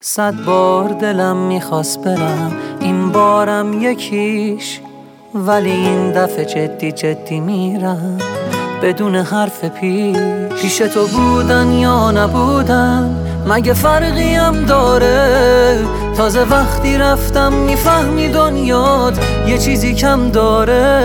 100 بار دلم میخواست برم، این بارم یکیش، ولی این دفعه جدی جدی میرم بدون حرف پیش تو بودن یا نبودن مگه فرقی هم داره؟ تازه وقتی رفتم میفهمی دنیات یه چیزی کم داره.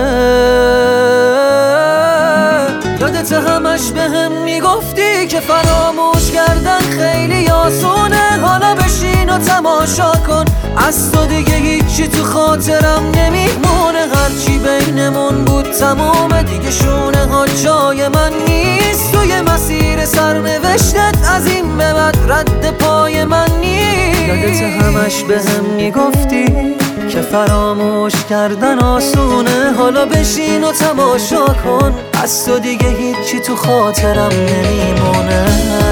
یادت همش بهم میگفتی که فراموش کردن خیلی آسونه، حالا بشین و تماشا کن، از تو دیگه هیچی تو خاطرم نمیمونه. هرچی بینمون بود تمومه دیگه، شونه ها جای من نیست، توی مسیر سرنوشتت از این به بعد رد پای من نیست. یادت همش بهم میگفتی که فراموش کردن آسونه، حالا بشین و تماشا کن، از تو دیگه هیچی تو خاطرم نمیمونه.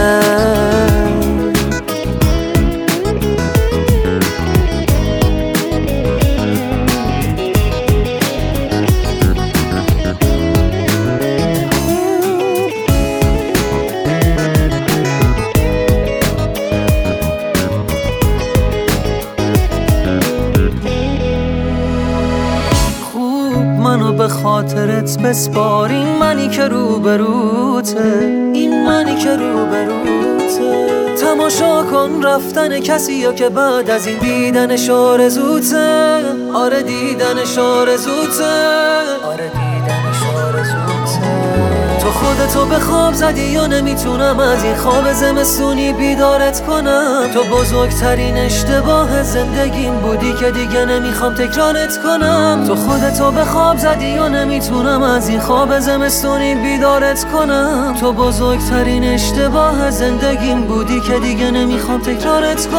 منو به خاطرت بسپار، این منی که روبروته، این منی که روبروته. تماشا کن رفتن کسی یا که بعد از این دیدنش آرزوته. آره دیدنش آرزوته، آره دیدنش آرزوته. تو خودتو به خواب زدی یا نمیتونم از این خواب زمستونی بیدارت کنم. تو بزرگترین اشتباه زندگیم بودی که دیگه نمیخوام تکرارت کنم. تو خودتو به خواب زدی یا نمیتونم از این خواب زمستونی بیدارت کنم. تو بزرگترین اشتباه زندگیم بودی که دیگه نمیخوام تکرارت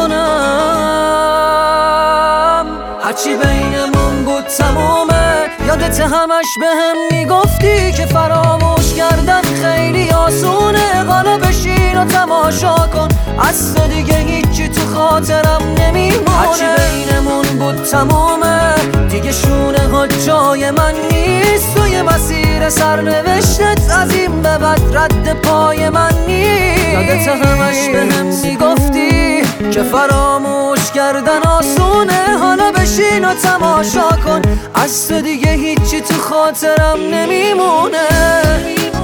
کنم. هرچی بینمون بود تمومه، یادت همش بهم میگفتی که فراموش کردن خیلی آسونه، حالا بشین و تماشا کن، از تو دیگه هیچی تو خاطرم نمیمونه. هرچی بینمون بود تمومه دیگه، شونه ها جای من نیست، توی مسیر سرنوشتت از این به بعد رد پای من نیست. یادت همش بهم میگفتی که فراموش کردن آسونه، حالا بشین و تماشا کن، از تو دیگه هیچی تو خاطرم نمیمونه.